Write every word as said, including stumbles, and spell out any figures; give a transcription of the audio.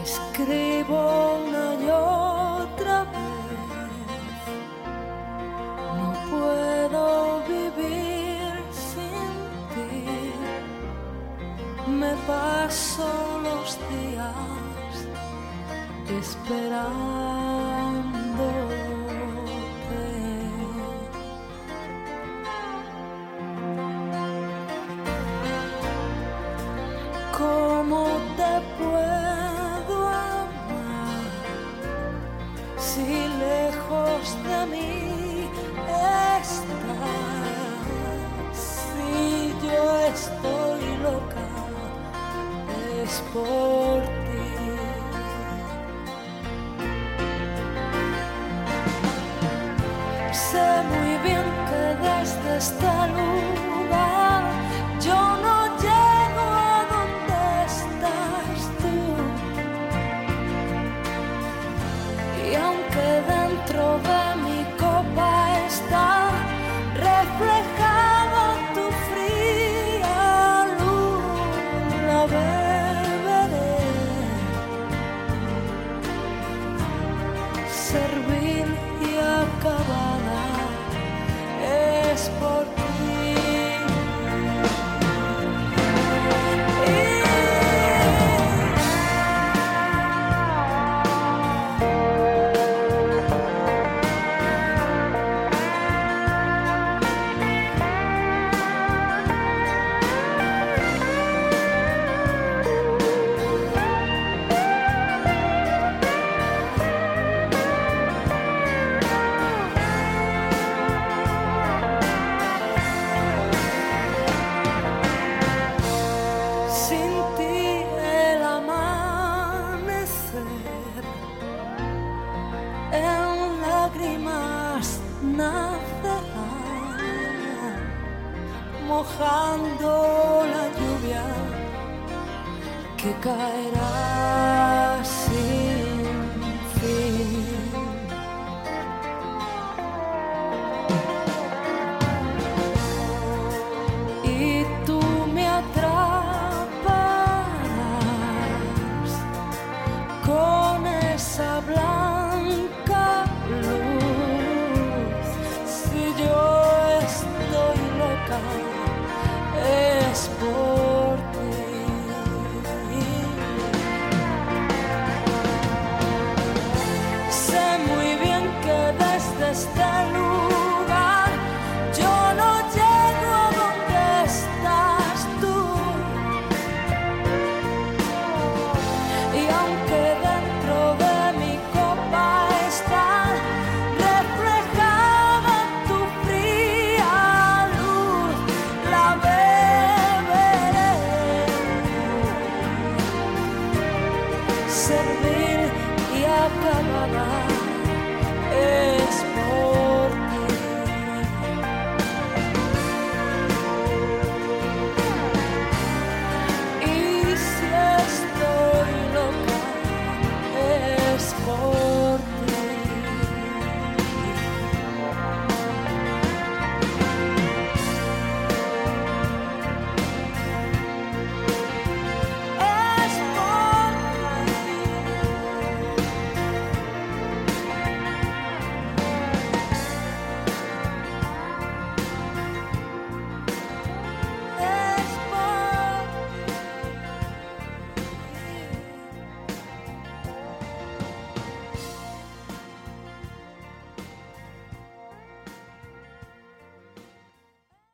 escribo una y otra vez. No puedo vivir sin ti. Me paso los días esperándote. ¿Cómo te puedo amar si lejos de mí estás? Si yo estoy loca es por ti. Sé muy bien que desde este lugar yo no llego a donde estás tú. Y aunque dentro de mi copa está reflejado tu fría luz, la beberé. Servir y acabada es por ti. Sin ti el amanecer en lágrimas nacerá, mojando la lluvia que caerá sin fin. Y tú me atraparás con esa blanca luz. Si yo estoy loca es por